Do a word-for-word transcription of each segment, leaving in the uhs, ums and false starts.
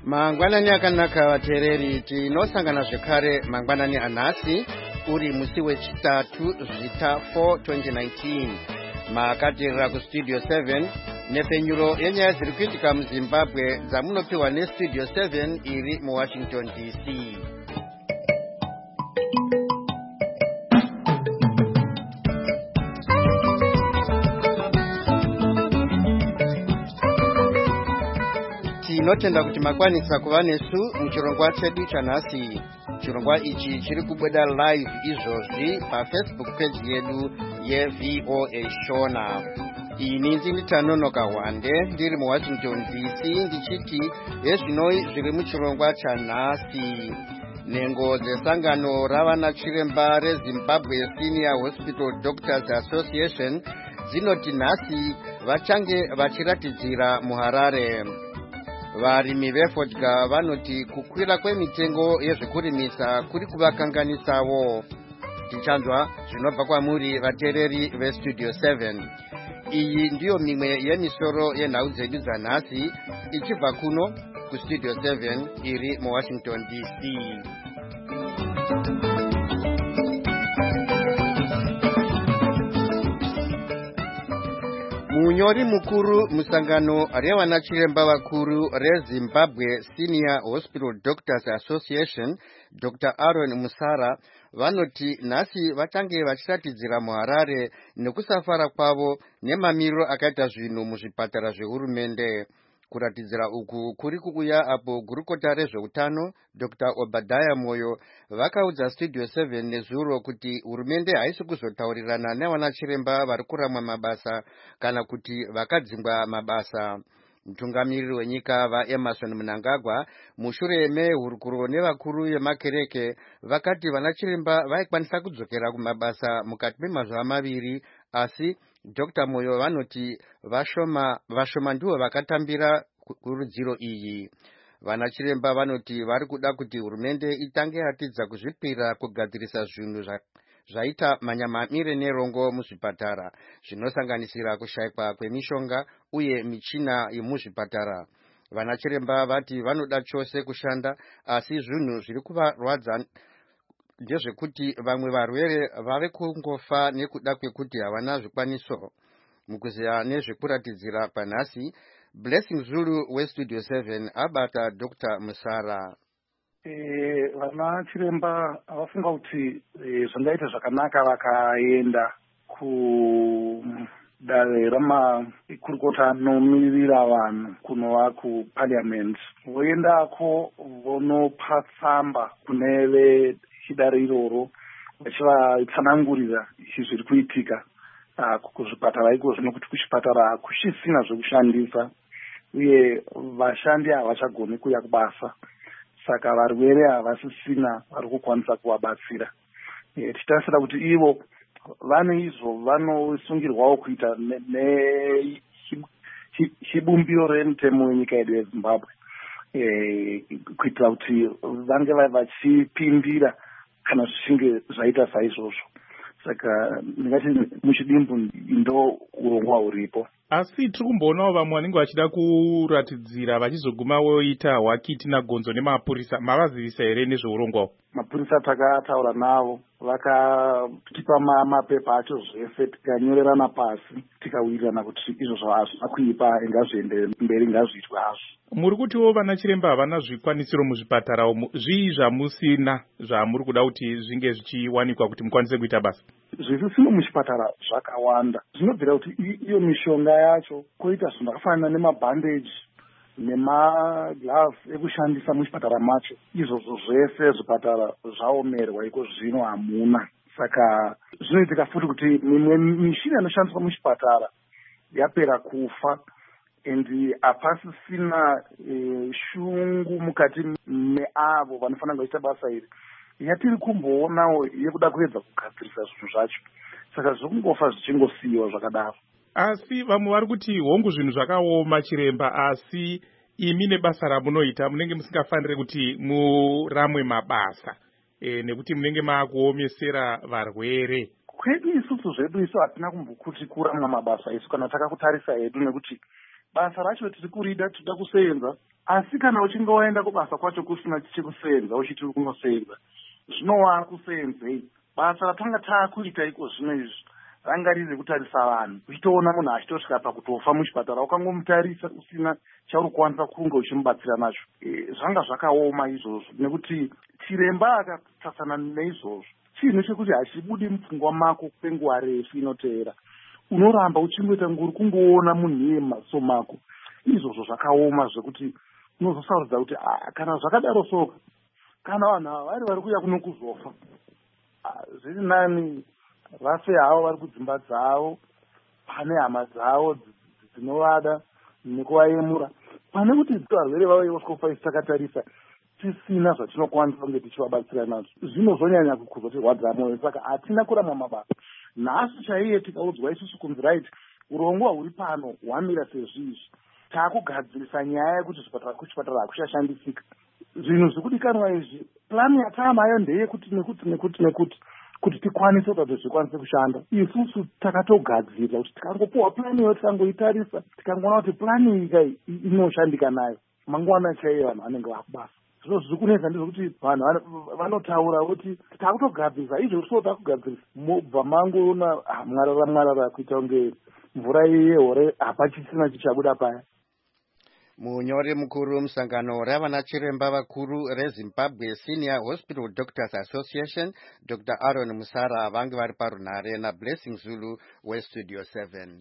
Mangwanani akanaka vateereri, tinosangana zvekare mangwanani anhasi uri musi wechitatu zvita four twenty nineteen. Makateerera kustudio seven nepfenyuro yenyaya dziri kuitika muZimbabwe dzamunopiwa nestudio seven iri muWashington D C. Tinotenda kuti makwanisa kuva nesu muchirongwa chedu chanhasi. Chirongwa ichi chiri kubuda live izvozvi paFacebook page yedu yeV O A Shona. Ini ndini Tanonoka Hwande ndiri muWashington D C ndichiti hezvinoi zviri muchirongwa chanhasi. Nhengo dzesangano ravana chiremba reZimbabwe Senior Hospital Doctors Association dzinoti nhasi vachange vachiratidzira muHarare. Varimi vefodya vanoti kukwira kwemitengo yezvekurimisa kuri kuvakanganisawo. Tichanzwa zvinobva kwamuri vateereri vestudio seven. Iyi ndiyo mimwe yemisoro yenhau dzedu dzanhasi ichibva kuno kustudio seven iri muWashington D C. Munyori mukuru musangano revana chiremba vakuru reZimbabwe Senior Hospital Doctors Association Doctor Aaron Musara vanoti nhasi vachange vachiratidzira muHarare nekusafara kwavo nemamiriro akaita zvinhu muzvipatara zvehurumende. Kuratidzira uku kuri kuuya apo gurukota rezveutano Doctor Obadiah Moyo vakaudza studio seven nezuro kuti hurumende haisi kuzotaurirana nevana chiremba vari kuramwa mabasa kana kuti vakadzingwa mabasa. Mutungamiriri wenyika vaEmerson Mnangagwa mushure mehurukuro nevakuru vemakereke vakati vana chiremba vaikwanisa kudzokera kumabasa mukati memazuva maviri, asi Doctor Moyo vanoti vashoma vashoma ndivo vakatambira kurudziro iyi. Vana chiremba vanoti vari kuda kuti hurumende itange yatidza kuzvipira kugadzirisa zvinhu zvaita manyamamire nerongo muzvipatara, zvinosanganisira kushayikwa kwemishonga uye michina yemuzvipatara. Vana chiremba vati vanoda chose kushanda, asi zvinhu zviri kuvarwadza ndezvekuti vamwe varwere vave kungofa nekuda kwekuti havana zvikwaniso. Mukuziya nezvekuratidzira panhasi, Blessing Zulu westudio seven abata Doctor Musara. Eh, vana chiremba vafunga kuti eh, zvingaita zvakanaka vakaenda kudare ramakurukota anomirira vanhu kunova kuparliament, voendako vonopa tsamba kune vedare iroro vachivatsanangurira izvi zviri kuitika kuzvipatara ikozvo, nokuti kuchipatara kuchisina zvekushandisa uye vashandi havachagoni kuuya kubasa, saka varwere havasisina vari kukwanisa kuvabatsira. E, tichitarisira kuti ivo vane izvo vanosungirwawo kuita nechibumbiro remutemo wenyika yedu yeZimbabwe, e, kuitira kuti vange vachipindira kana zvichinge zvaita saizvozvo. Saka ndingati muchidimbu ndo urongwa huripo. Asi tiri kumboonawo vamwe vanenge vachida kuratidzira vachizoguma voita hwakiti nagonzo nemapurisa. Mavazivisa here nezveurongwawo? Mapurisa takataura navo, vakatipa mapepa acho zvese, tikanyorerana pasi tikawirirana kuti izvozvo hazvina kuipa, ngazviende mberi, ngazviitwe hazvo. Muri kutiwo vana chiremba havana zvikwanisiro muzvipatara umu, zvii zvamusina zvamuri kuda kuti zvinge zvichiwanikwa kuti mukwanise kuita basa? Zvisisimo muchipatara zvakawanda, zvinobvira kuti iyo mishonga yacho, koita zvinhu zvakafanana nemabhandeji nemagloves ekushandisa muchipatara macho, izvozvo zvese zvipatara zvaomerwa, iko zvino hamuna. Saka zvinoitika futi kuti mimwe mishina inoshandiswa muchipatara yapera kufa, endi hapasisina e, shungu mukati meavo vanofanira kuita basa iri yatiri kumboonawo yekuda kuedza kugadzirisa zvinhu zvacho. Saka zvikungofa zvichingosiyiwa zvakadaro. Asi vamwe vari kuti hongu zvinhu zvakaoma chiremba, asi imi nebasa ramunoita munenge musingafaniri kuti muramwe mabasa, e, nekuti munenge maakuomesera varwere. Kwedu isusu zvedu isu hatina kumbokuti kuramwa mabasa isu kana takakutarisa hedu, nekuti basa racho tiri kurida, tinoda kusenza, asi kana uchinge waenda kubasa kwacho kusina chekusenza uchiti uri kunosenza zvino waakusenzei basa ratanga taakuita iko zvino izvi ranga riri kutarisa vanhu uchitoona munhu achitosvika pakutofa muchipatara ukangomutarisa usina chauri kukwanisa kunge uchimubatsira nacho. E, zvanga zvakaoma izvozvo nekuti chiremba akatasana neizvozvo chinhu chekuti hachibudi mupfungwa mako kwenguva refu inoteera, unoramba uchingoita nguri kungoona munhu iye mumaso mako. Izvozvo zvakaoma zvekuti unozosarudza kuti kana zvakadaro soka kana vanhu ava vari vari kuuya kuno kuzofa zviri nani vafe havo vari kudzimba dzavo pane hama dzavo dzinovada nekuvayemura pane kuti varwere vavo ivosikofa isi takatarisa tisina zvatinokwanisa kunge tichivabatsira nazvo zvinozonyanya kuzotirwadza mwoyo. Saka hatina kurama mabasa. Nhasi chaiye tikaudzwa isusu kunzi raiti urongwa huri pano hwamira sezvizvi taakugadzirisa nyaya yekuti zvipatara kuchipatara hakuchashandisika. Zvinhu zvikudikanwa izvi plani yataamayo ndeyekuti nekuti nekuti nekuti kuti tikwanise kuti zvikwanise kushanda. Isusu takatogadzira kuti tikangopuwa plani iyo tikangoitarisa tikangoona kuti plani iyi inoshandika nayo mangwana chaiye vanhu vanenge vakubasa. Zvino zviri kunetsa ndizvokuti vanhu vanotaura kuti takutogadzirisa izvo so takugadzirisa mobva mangoona mwarara mwarara kuita kunge mvura yehore hapachisina chichabuda paya. Munyori mukuru musangano ravana chiremba vakuru reZimbabwe Senior Hospital Doctors Association Doctor Aaron Musara vange vari parunhare naBlessing Zulu weStudio seven.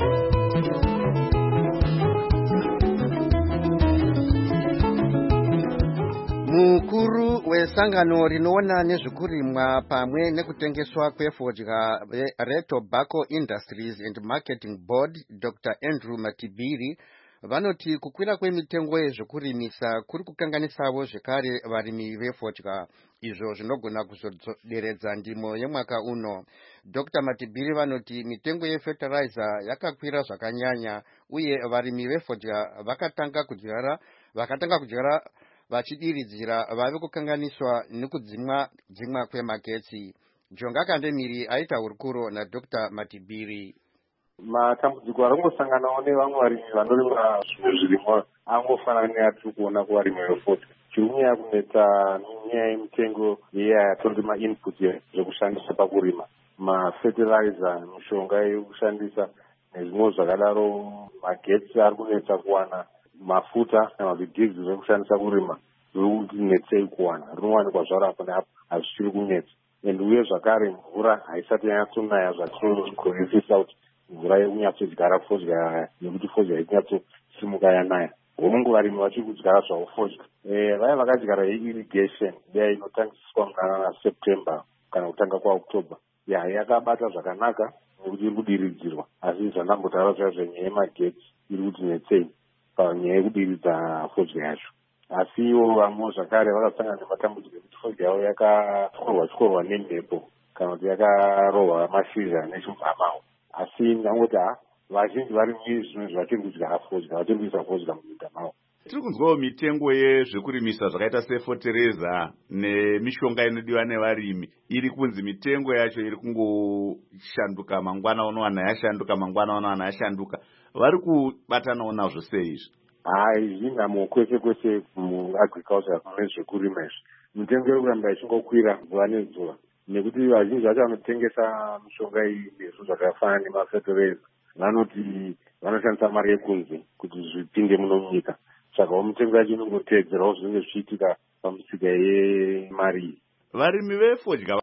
Mukuru wesangano rinoona nezvekurimwa pamwe nekutengeswa kwefodya reTobacco Industries and Marketing Board Doctor Andrew Matibiri vanoti kukwira kwemitengo yezvekurimisa kuri kukanganisavo zvekare varimi vefodya, izvo zvinogona kuzoderedza ndimo yemwaka uno. Doctor Matibiri vanoti mitengo yefertilizer yakakwira zvakanyanya uye varimi vefodya vakatanga kudyara vakatanga kudyara vachidiridzira vave kukanganiswa nekudzimwa dzimwa kwemagetsi. Jonga Kandemiri aita hurukuro naDoctor Matibiri. Matambudziko arongosanganawo nevamwe varimi vanorima zvimwe zvirimwa angofanana neatiri kuona kuvarimi vefodya. Chiri kunyanya kunetsa nyaya yemitengo iya yatonzi mainput zvekushandisa pakurima, mafertilizer, mishonga yekushandisa nezvimwe zvakadaro. Magetsi ari kunetsa kuwana, mafuta nemabhidhizi zvekushandisa kurima zviri kunetsei kuwana, rinowanikwa zvaro apo neapo hazvichiri kunetsa. And uye zvakare mvura haisati yanyatsonaya zvatinozvikorefisa kuti mvura yekunyatsogara fodya nekuti fodya ikunyatsosimuka yanaya. Homungu varimi vachiri kudyara zvavo fodya vaya vakadyara yeirrigation iya inotangiswa muna naSeptember kana kutanga kwaOctober ya yakabata zvakanaka nekuti iri kudiridzirwa, asi zvandambotaura zvaizvo nyaya yemagetsi iri kuti netsei panyaya yekudiridza fodya yacho. Asi ivo vamwe zvakare vakasangana nematambudziko ekuti fodya yavo yakatyorwa tyorwa nemhepo kana kuti yakarohwa mashizha nechimvamawo. Asi ndangoti ha vazhinji vari zvimwe zvachiri kudyara fodya vachiri kuisa fodya muminda mavo. Tiri kunzwawo mitengo yezvekurimisa zvakaita sefotereza nemishonga inodiwa nevarimi iri kunzi mitengo yacho iri kungoshanduka mangwana unowana yashanduka mangwana unowana yashanduka. Vari kubatanawo nazvo sei izvi? Hai, zvinhamo kwese kwese muagriculture mune zvekurima izvi. Mitengo iri kuramba ichingokwira zuva nezuva nekuti vazhinji vacho vanotengesa mishonga iyi nezvo zvakafanana nemafertilizer vanoti vanoshandisa mari yekunze kuti zvipinde muno munyika. Saka mitengo yacho inongoteedzerawo zvinenge zvichiitika pamusika yemari iyi. Varimi vefodya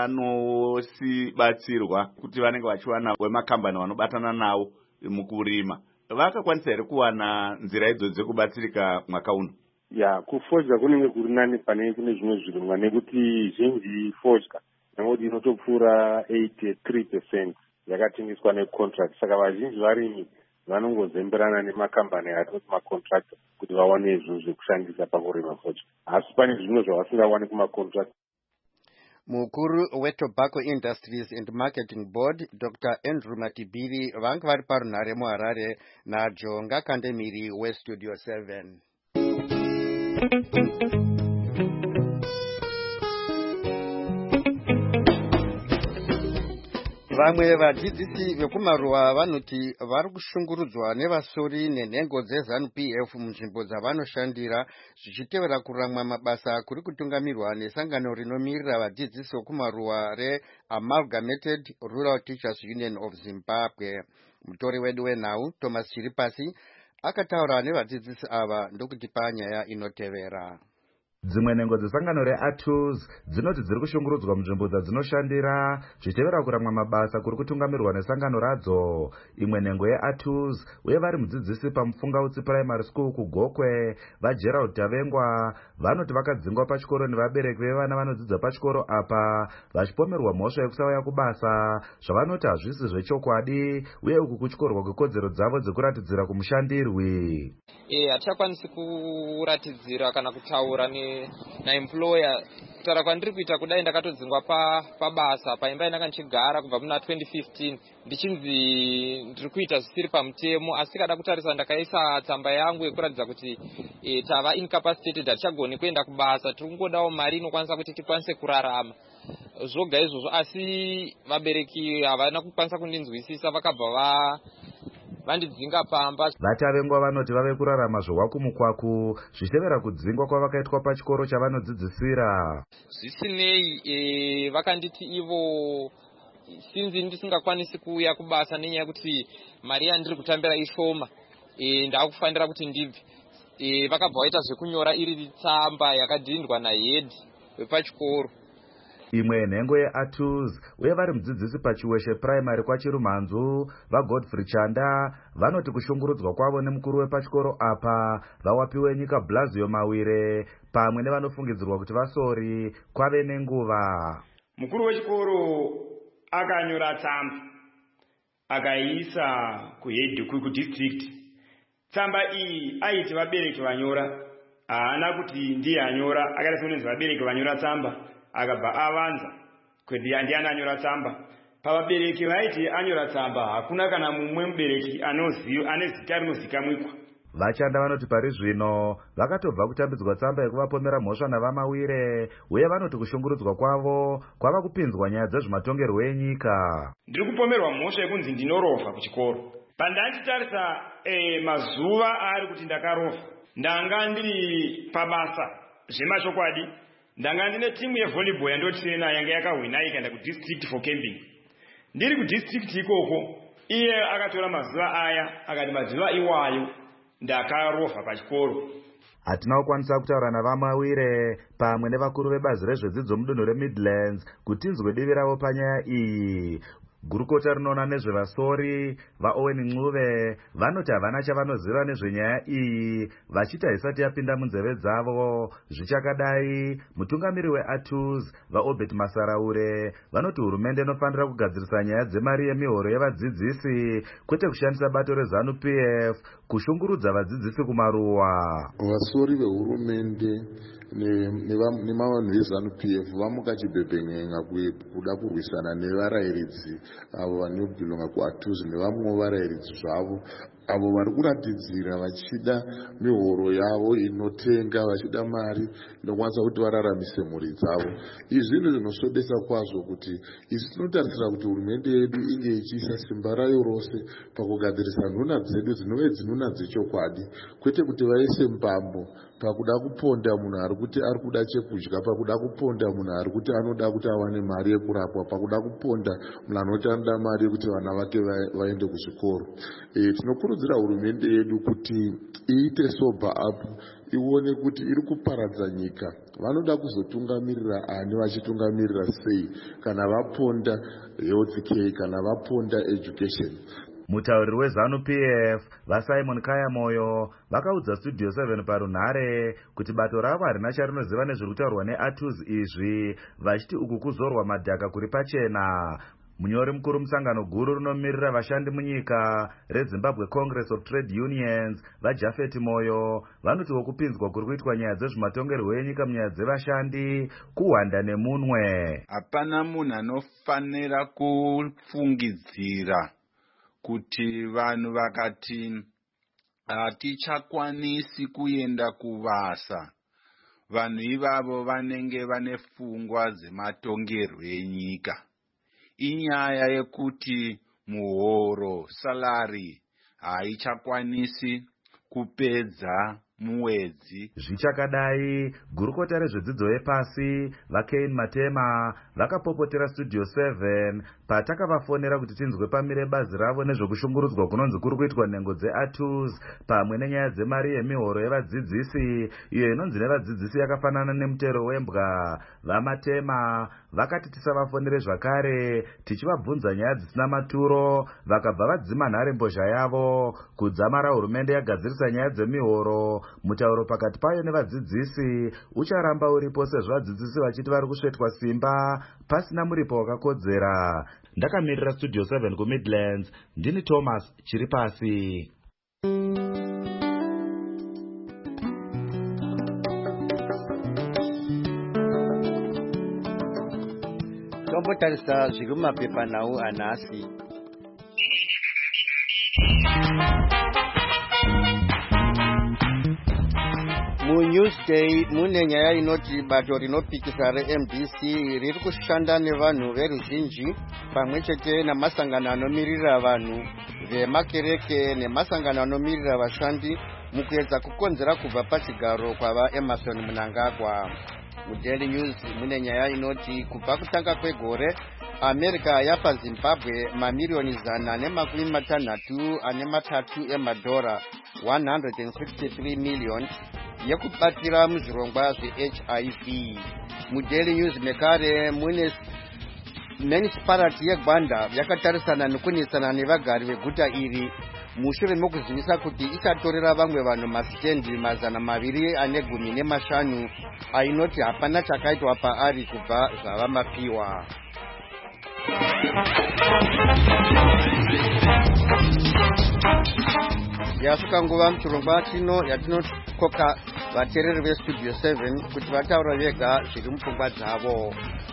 vanosibatsirwa kuti vanenge vachiwana wemakambani vanobatana nawo mukurima. Vakakwanisa here kuwana nzira idzo dzekubatsirika mwaka uno? Ya, kufodya kunenge kuri nani pane kune zvimwe zvirimwa nekuti zhinji fodya nekuti inotopfuura eighty-three percent yakatengeswa necontract. Saka vazhinji varimi vanongozemberana nemakambani atinoti macontract kuti vawane izvo zvekushandisa pakurima fodya, asi pane zvimwe zvavasingawani kumacontract. Mukuru weTobacco Industries and Marketing Board Doctor Andrew Matibiri vange vari parunhare muHarare naJonga Kandemiri weStudio seven. Vamwe vadzidzisi vekumaruwa vanoti vari kushungurudzwa nevasori nenhengo dzeZANU P F munzvimbo dzavanoshandira zvichitevera kuramwa mabasa kuri kutungamirwa nesangano rinomirira vadzidzisi vekumaruwa reAmalgamated Rural Teachers Union of Zimbabwe. Mutori wedu wenhau Thomas Chiripasi akataura nevadzidzisi ava ndokutipa nyaya inotevera. Dzimwe nhengo dzesangano reA T U S dzinoti dziri kushungurudzwa munzvimbo dzinoshandira zvichitevera kuramwa mabasa kuri kutungamirwa nesangano radzo. Imwe nhengo yeA T U S uye vari mudzidzisi paMufungautsi Primary School kuGokwe vaGerald Tavengwa vanoti vakadzingwa pachikoro nevabereki vevana vanodzidza pachikoro apa vachipomerwa mhosva yekusauya kubasa zvavanoti hazvisi zvechokwadi uye uku kuchikorwa kwekodzero dzavo dzekuratidzira kumushandirwi. Eh hatichakwanisi kuratidzira kana kutaura ne naemployer kutaura kwandiri kuita kudai ndakatodzingwa pa pabasa paimba inanga ndichigara kubva muna twenty fifteen ndichinzi ndiri kuita zvisiri pamutemo asi kada kutarisa ndakaisa tsamba yangu yekuratidza kuti e, tava incapacitated hatichagoni kuenda kubasa tiri kungodawo mari inokwanisa kuti tikwanise kurarama zvoga izvozvo asi vabereki havana kukwanisa kundinzwisisa vakabva va vandidzinga pamba. Vatavengwa vanoti vave kurarama zvowakumukwako zvichitevera kudzingwa kwavakaitwa pachikoro chavanodzidzisira. Zvisinei e, vakanditi ivo sinzi ndisingakwanisi kuuya kubasa nenyaya yekuti mari yandiri kutambira ishoma e, ndakufanira kuti ndibve e, vakabva vaita zvekunyora iri tsamba yakadhindwa nahead wepachikoro. Imwe nhengo yeA T U S uye vari mudzidzisi paChiweshe Primary kwaChirumhanzu vaGodfrey Chanda vanoti kushungurudzwa kwavo nemukuru wepachikoro apa vawapiwe nyika Blasio Mawire pamwe nevanofungidzirwa kuti vasori kwave nenguva. Mukuru wechikoro akanyora tsamba akaisa kuhead kudistrict. Tsamba iyi aiti vabereki vanyora haana kuti ndiye anyora akaita sekunzi vabereki vanyora tsamba akabva avanza kuti ndiani anyora tsamba. Pavabereki vaiti anyora tsamba hakuna kana mumwe mubereki anoziva ane zita rinozikamwikwa. Vachanda vanoti pari zvino vakatobva kutambidzwa tsamba yekuvapomera mhosva navamawire uye vanoti kushungurudzwa kwavo kwava kupinzwa nyaya dzezvematongerwo enyika. Ndiri kupomerwa mhosva yekunzi ndinorofa kuchikoro. Pandanditarisa e, mazuva ari kuti ndakarofa ndanga ndiri pabasa zvemashokwadi ndanga ndine timu yevolleyball yandotirena yanga yakahwina ikaenda kudistrict for camping. Ndiri kudistrict ikoko iye akatora mazuva aya akati mazuva iwayo ndakarofa pachikoro. Hatina kukwanisa kutaura navamawire pamwe nevakuru vebazi rezvedzidzo mudunhu reMidlands kuti tinzwe divi ravo panyaya iyi. Gurukota rinoona nezvevasori vaOwen Ncube vanoti havana chavanoziva nezvenyaya iyi vachita isati yapinda munzeve dzavo. Zvichakadai mutungamiri weA T U S vaObert Masaraure vanoti hurumende inofanira kugadzirisa nyaya dzemari yemihoro yevadzidzisi kwete kushandisa bato reZANU P F kushungurudza vadzidzisi kumaruwa. Vasori vehurumende nevanhu veZANU P F vamuka chibhebhen'en'a kuda kurwisana nevarayiridzi avo vanobhilonga kuA T U S nevamwewo varayiridzi zvavo avo vari kuratidzira vachida mihoro yavo inotenga vachida mari inokwanisa kuti vararamise mhuri dzavo. Izvi zvinhu zvinosvodesa kwazvo kuti isi tinotarisira kuti hurumende yedu inge ichiisa simba rayo rose pakugadzirisa nhuna dzedu dzinove dzinhuna dzechokwadi kwete kuti vaise mbambo pakuda kuponda munhu ari kuti ari kuda chekudya, pakuda kuponda munhu ari kuti anoda kuti awane mari yekurapwa, pakuda kuponda munhu anoti anoda mari yekuti vana vake vaende kuzvikoro. E, tinokurudzira hurumende yedu kuti iite sober up ione kuti iri kuparadza nyika. Vanoda kuzotungamirira ani vachitungamirira sei kana vaponda health care kana vaponda education. Mutauriri weZANU P F vaSimon Kayamoyo vakaudza Studio seven parunhare kuti bato ravo harina charinoziva nezviri kutaurwa neA T U S izvi vachiti uku kuzorwa madhaka kuri pachena. Munyori mukuru musangano guru rinomirira vashandi munyika reZimbabwe Congress of Trade Unions vaJafet Moyo vanoti wokupinzwa kuri kuitwa nyaya dzezvematongerwo enyika munyaya dzevashandi kuhwanda nemunwe. Hapana munhu anofanira kufungidzira kuti vanhu vakati hatichakwanisi kuenda kuvasa, vanhu ivavo vanenge vane pfungwa dzematongerwo enyika. inyaya yekuti muhoro salari haichakwanisi kupedza muwedzi. Zvichakadai, gurukota rezvedzidzo yepasi vaKane Matema vakapopotera Studio seven patakavafonera kuti tinzwe pamire bazi ravo nezvokushungurudzwa kunonzi kuri kuitwa nhengo dzeA twos pamwe nenyaya dzemari yemihoro yevadzidzisi iyo inonzi nevadzidzisi yakafanana nemutero wembwa. VaMatema vakati tisavafonere zvakare tichivabvunza nyaya dzisina maturo, vakabva vadzima nhare mbozha yavo kudzamara hurumende yagadzirisa nyaya dzemihoro. Mutauro pakati payo nevadzidzisi ucharamba uripo sezvo vadzidzisi vachiti vari kusvetwa simba pasina muripo wakakodzera. Ndakamirira Studio seven kuMidlands, ndini Thomas Chiripasi. Tombotarisa zviri mumapepanhau anhasi. MuNewsday mune nyaya inoti bato rinopikisa reM D C riri kushanda nevanhu veruzhinji pamwe chete namasangano anomirira vanhu vemakereke nemasangano anomirira vashandi mukuedza kukonzera kubva pachigaro kwava Emerson Mnangagwa. MuDaily News mune nyaya inoti kubva kutanga kwegore America yapa Zimbabwe mamiliyoni zana nemakumi matanhatu ane matatu emadhora one hundred sixty-three million yekubatira muzvirongwa zveH I V. MuDaily News mekare mune municipality yeGwanda yakatarisana nekunisana nevagari veguta iri mushure mekuzivisa kuti ichatorera vamwe vanhu masitendi mazana maviri ane gumi nemashanu ainoti hapana chakaitwa paari kubva zvava mapiwa. Yasvika nguva muchirongwa chino yatinokoka vateereri veStudio seven kuti vataura vega zviri mupfungwa dzavo.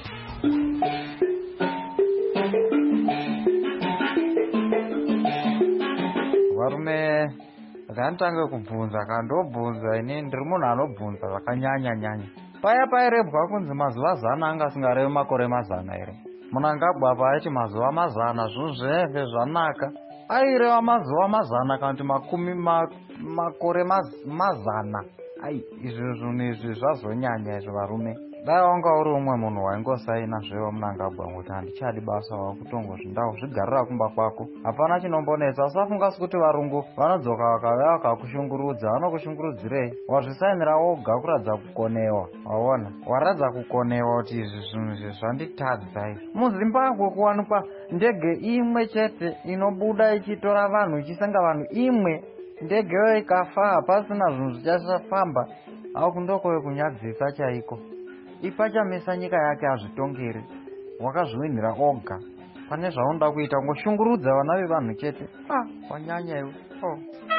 Varume ndanditanga kubvunza kandobvunza ini ndiri munhu anobvunza zvakanyanya nyanya. Paya pairebwa kunzi mazuva zana anga asingarevi makore mazana here. Mnangagwa paiti mazuva mazana zvinhu zvinenge zvanaka. Aireva mazuva mazana kana kuti makumi ma, makore maz, mazana. Ai izvi zvinhu izvi zvazonyanya izvi varume. Dai wanga uri umwe munhu waingosaina zvewo Mnangagwa kuti handichadi basa wakutongozvindawo zvigarira kumba kwako. Hapana chinombonetsa. Usafunga kuti varungu vanodzoka vakauya vakakushungurudza. Vanokushungurudzirei? Wazvisainira woga kuradza kukonewa. Waona? Waradza kukonewa kuti izvi zvinhu izvi zvanditadza izvi. MuZimbabwe kuwanikwa ndege imwe chete inobuda ichitora vanhu ichisenga vanhu imwe. Ndegeyo ikafa pasina zvinhu zvichafamba. Au kundoko kunyadzisa chaiko. Ipachamisa nyika yake azvitongeri. Wakazviwinira oga. Pane zvaunda kuita ngoshungurudza vana vevanhu chete. Ah, wanyanya iwe. Oh.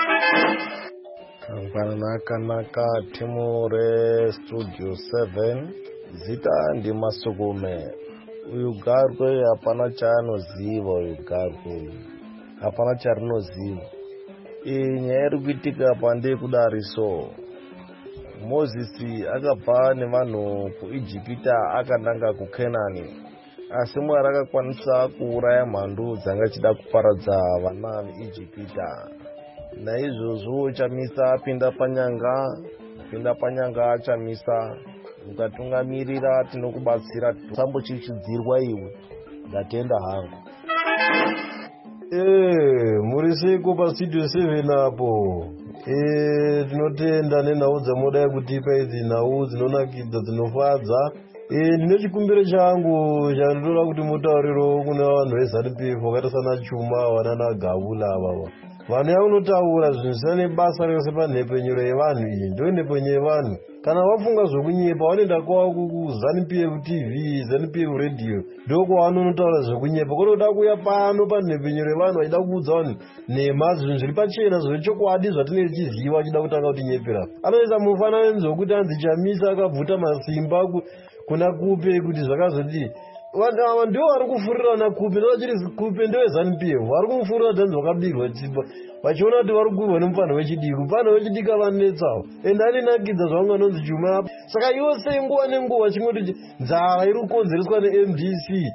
Kangwana kanaka timu reStudio seven zita ndimasukume. Uyu garwe hapana chaanoziva uyu garwe. Hapana charinoziva. Iyi nyaya iri kuitika pandekudariso. Mozisi akabva nevanhu kuIjipita akananga kuKenani. Asi Mwari akakwanisa kuuraya mhandu dzanga chida kuparadza vana veIjipita. Naizvozvo chamisa pinda panyanga, pinda panyanga chamisa. Ukatungamirira tinokubatsira sambochichidzirwa iwe. Ndatenda hangu. Eh, muri seiko paStudio seven apo. Eh, tinotenda nenhau dzamodai kutipa idzi nhau dzinonakidza dzinofadza. Eh, ndine chikumbiro changu chandinoda kuti mutauriro kuna vanhu veZANU P F vakaita sana Chuma vanana Gavula avava. Vanhu yaunotaura zvinhu zvisina nebasa rose panhepenyero yevanhu iyi ndiyo nhepenyo yevanhu. Kana vafunga zvokunyepa vanoenda kwavo kuZANU P F T V, ZANU P F Radio, ndoko vanonotaura zvokunyepa. Kunoda kuuya pano panhepenyero yevanhu vachida kuudza vanhu nhema zvinhu zviri pachena zvechokwadi zvatinenge tichiziva vachida kutanga kutinyepera. Anoisa mufananidzo wekuti anzi Chamisa akabvuta masimba kuna Kupe kuti zvakazoti vanhu ava ndivo vari kufurirana Kupe ndovachiri Kupe ndeveZANU P F vari kumufurira dhanzi vakabirwa chipa vachiona kuti vari kurwa nemupano wechidiki. Mupano wechidiki avanetsawo ende aninakidza zvaunganonzi Chuma. Saka iwo sei nguva nenguva chingoti nzara iri kukonzereswa neM D C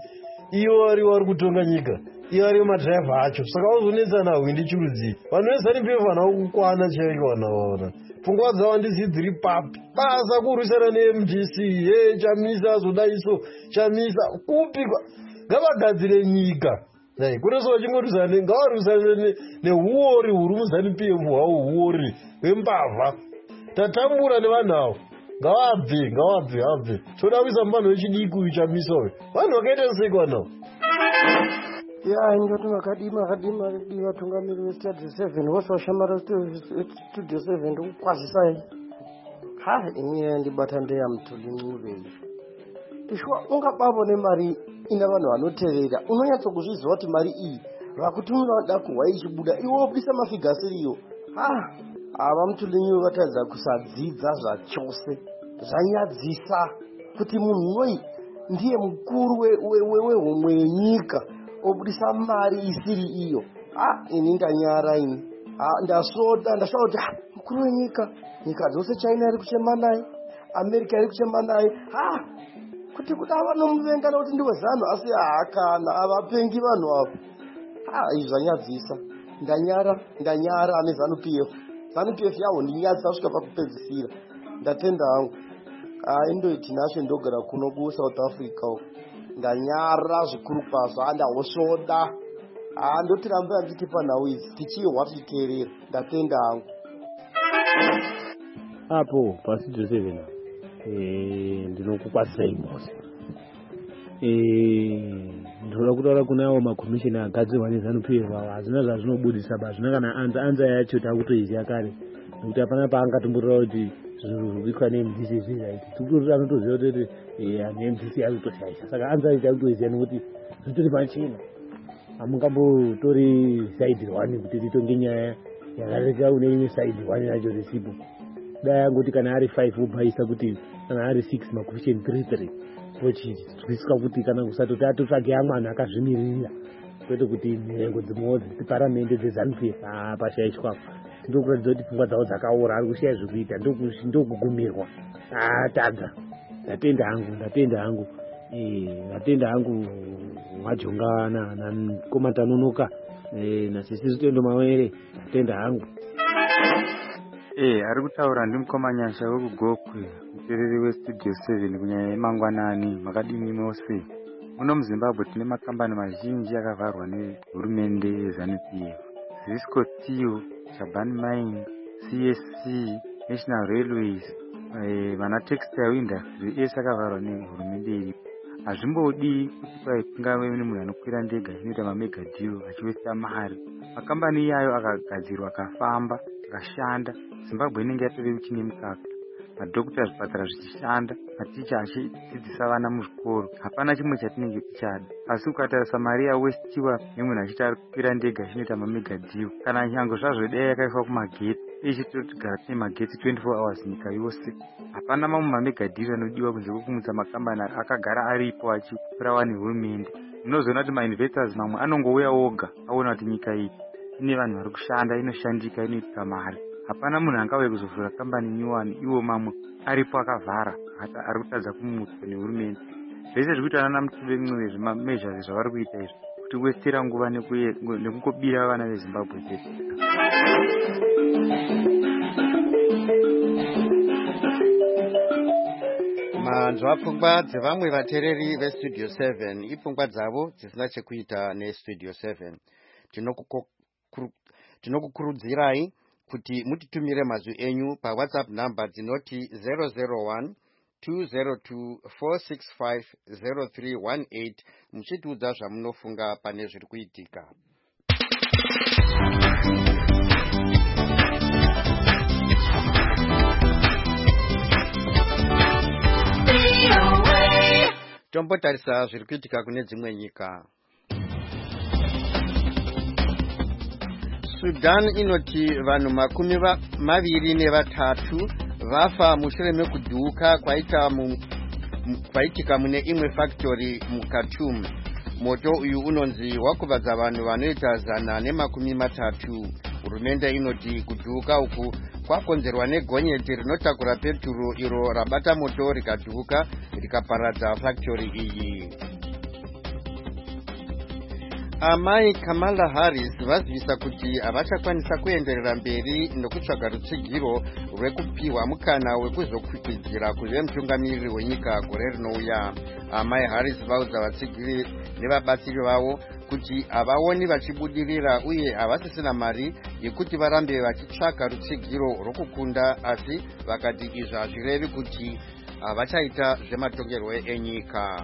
iwo vari vari kutonga nyika, iwo ari madhiraivha acho. Saka wazonetsa nawo ndichirudzii vanhu vezanu P F vanawo kukwana chaiko vanaona pfungwa dzavo handizii dziri papi. Basa kurwisana ne-M D C ye chamisa zodaiso chamisa kupi ngavagadzire nyika. Dai kuneso vachingorwisana ngavarwisane neuori huri muzanu P F hwavo uori hwembavha. Tatambura nevanhu avo ngavabve ngavabve abve toda kuisa muvanhu vechidiki uyu chamisa uyu vanhu vakaita sei vanavo. Ya ndoti makadi makadi makadi vatungamiri vestudio seven vose vashamara studio seven ndikukwazisai. Ha ini ndibata ndeya Mtuli ishwa ungabavo nemari ina vanhu vanoteerera unonyatso kuzviziva kuti mari iyi vakutumira vada kuhwa ichibuda iwo opisa mafigasiriyo. Ha ava Mtuli vatadza kusadzidza zvachose zvanyadzisa kuti munhu unoyi ndiye mukuru wehomwe yenyika obudisa mari isiri iyo. Ah ini ndanyara ini ah ndasoda ndashaura kuti mukuru wenyika nyika dzose China iri kuchema naye, America iri kuchema naye. Ah kuti kuda vanomuvenga nokuti ndiwe zano asi haakana avapengi vanhu avo. Ah izvi zvanyadzisa ndanyara ndanyara ane zanu P F zanu P F yawo ndinyadzisa kusvika pakupedzisira. Ndatenda hangu ah indo tinashe ndogara kuno ku South Africa uko ndanyara zvikuru kwazvo andahosvoda ah ndotiramba anditi panhau idzi tichihwa tichiteerera. Ndatenda hangu apo pastudio seven eh ndinokukwazisai bosi. Eh ndinoda kutaura kunawo makomishini agadzirwa nezanu P F avo hazvina zvazvinobudisa bazvina kana anza anza yacho takutoiziva kare nekuti hapana paangatomborora kuti zvinhu zvikuitwa ne-M D C zvizaiti tikutori anotoziva kuti ne-M D C azotoshaisha saka anza takutoiziva nekuti zvitori pachena hamungambotori side one kuti titonge nyaya yakareka une imwe side one yacho risipo. Dai angoti kana ari five wobaisa kuti kana ari six makomishini three three vochizwiswa kuti kana kusatoti atotsvage amwe anhu akazvimirira kwete kuti nhengo dzimwewo dziparamende dzezanu P F pashaishwapo. Ndokuratidza kuti pfungwa dzavo dzakaora ari kushaya zvekuita ndokugumirwa atadza. Ndatenda hangu ndatenda hangu ndatenda hangu mwajonga nakomata nonoka nasisi Zvitendo Mawere. Ndatenda hangu Eh ari kutaura ndimukomanyasha wekugokwe muteereri westudio seven kunyanya yemangwanani. Makadini mose muno muZimbabwe tine makambani mazhinji akavharwa nehurumende yezanu P F. Zisco Steel, Chabani Mine, C S C, National Railways, vana textile industry ese akavharwa nehurumende iri. Hazvimbodi kuti kwai kungave nemunhu anokwira ndega zvinoita mamega deal achiwesa mari. Makambani iyayo akagadzirwa akafamba akashanda Zimbabwe inenge yatori uchine mukaka. Madhokota zvipatara zvichishanda, maticha achidzidzisa vana muzvikoro. Hapana chimwe chatinenge tichada. Asi ukatarisa mari yawestiwa nemunhu achiti ari kukwira ndega zvinoita mamega deal. Kana nyange zvazvo dai yakaiswa kumagetsi ichitotigara tine magetsi twenty-four hours nyika yose. Hapana mamwe mamega deal anodiwa kunze kwekumutsa makambani akagara aripo achikurawa nehurumende. Munozoona kuti mainvestors mamwe anongouya oga aona kuti nyika iyi ine vanhu vari kushanda inoshandika inoita mari. Hapana munhu angauye kuzovhura kambani nyuwani iwo mamwe aripo akavhara hata ari kutadza kumutswa nehurumende. Zvese zviri kuita nana Mutule mimwe zvemeasures zvavari kuita izvi kuti westera nguva nekungobira vana veZimbabwe chete. Manzwa pfungwa dzevamwe vateereri vestudio seven ipfungwa dzavo dzisina chekuita nestudio seven. Tinokukurudzirai kuti mutitumire mazwi enyu paWhatsApp number dzinoti zero zero one two zero two four six five zero three one eight muchitiudza zvamunofunga pane zviri kuitika. Tombotarisa zviri kuitika kune dzimwe nyika. Sudan inoti vanhu makumi maviri nevatatu vafa mushure mekudhuka kwaita mu, kwaitika mune imwe factory muKhartoum. Moto uyu unonzi wakuvadza vanhu vanoita zana nemakumi matatu. Hurumende inoti kudhuka uku kwakonzerwa negonyeti rinotakura peturu iro rabata moto rikadhuka rikaparadza factory iyi. Amai Kamala Harris vazivisa kuti havachakwanisa kuenderera mberi nokutsvaga rutsigiro rwekupiwa mukana wekuzokwikwidira kuve mutungamiriri wenyika gore rinouya. Amai Harris vaudza vatsigiri nevabatsiri vavo kuti havaoni vachibudirira uye havasisina mari yekuti varambe vachitsvaga rutsigiro rwokukunda, asi vakati izvi hazvirevi kuti havachaita zvematongerwo enyika.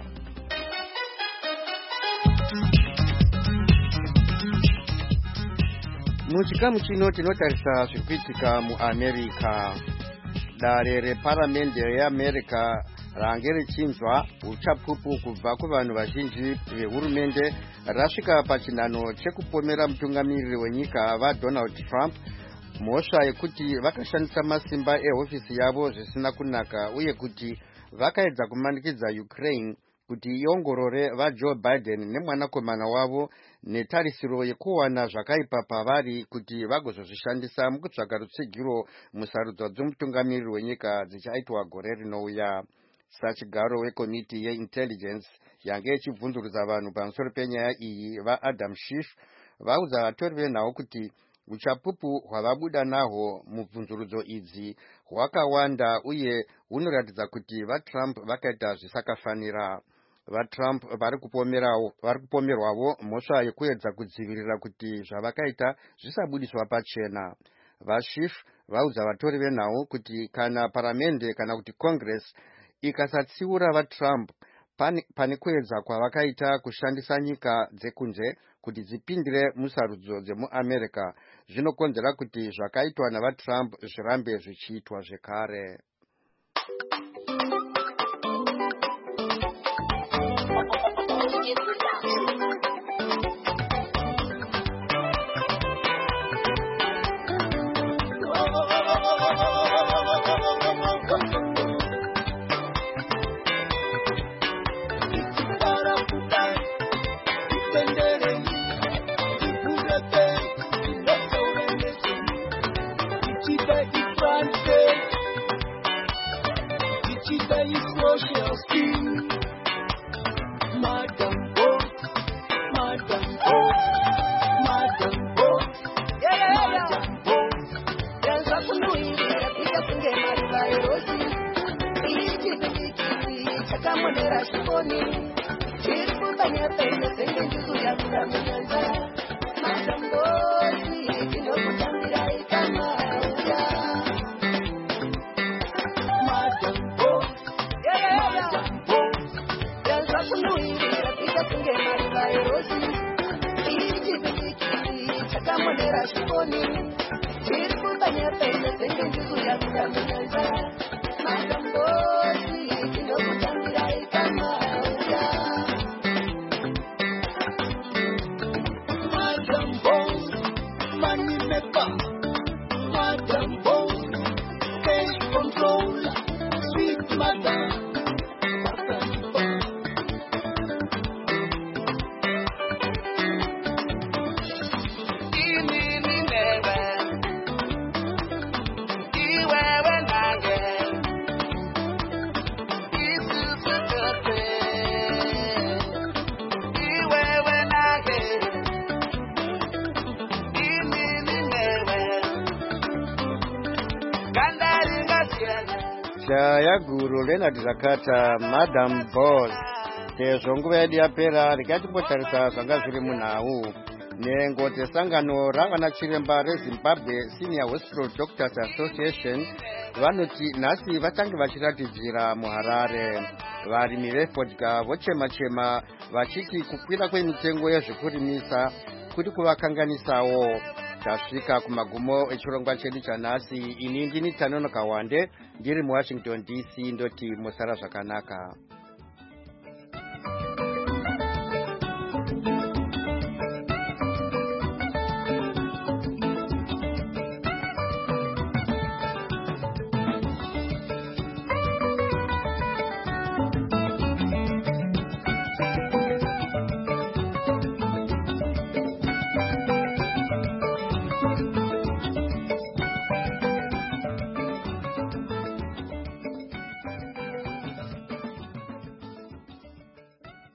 Muchikamu chino tinotarisa zvikuitika muAmerica. Dare reparamende yeAmerica range richinzwa uchapupu kubva kuvanhu vazhinji vehurumende rasvika pachinhano chekupomera mutungamiriri wenyika vaDonald Trump mhosva yekuti vakashandisa masimba ehofisi yavo zvisina kunaka uye kuti vakaedza kumanikidza Ukraine kuti iongorore vaJoe Biden nemwanakomana wavo netarisiro yekuwana zvakaipa pavari kuti vagozozvishandisa mukutsvaga rutsigiro musarudzo dzomutungamiriri wenyika dzichaitwa gore rinouya. Sachigaro wekomiti yeintelligence yange ichibvunzurudza vanhu pamusoro penyaya iyi vaAdam Schiff vaudza vatori venhau kuti uchapupu hwavabuda nahwo mubvunzurudzo idzi hwakawanda uye hunoratidza kuti vaTrump vakaita zvisakafanira. VaTrump vari kupomerwawo mhosva yekuedza kudzivirira kuti zvavakaita zvisabudiswa pachena. VaSchiff vaudza vatori venhau kuti kana paramende kana kuti Congress ikasatsiura vaTrump pane kuedza kwavakaita kushandisa nyika dzekunze kuti dzipindire musarudzo dzemuAmerica, zvinokonzera kuti zvakaitwa navaTrump zvirambe zvichiitwa zvekare. Shaya guru Leonard Zakata, Madam Boss. Sezvo nguva yedu yapera rikatimbotarisa zvanga zviri munhau. Nengo dzesangano ravanachiremba reZimbabwe Senior Hospital Doctors Association vanoti nhasi vachange vachiratidzira muHarare. Varimi vefodya vochema-chema vachiti kukwira kwemitengo yezvekurimisa kuri kuvakanganisawo. Tasvika kumagumo echirongwa chedu chanhasi. Ini ndini Tanono Kawande ndiri muWashington D C ndoti musara zvakanaka.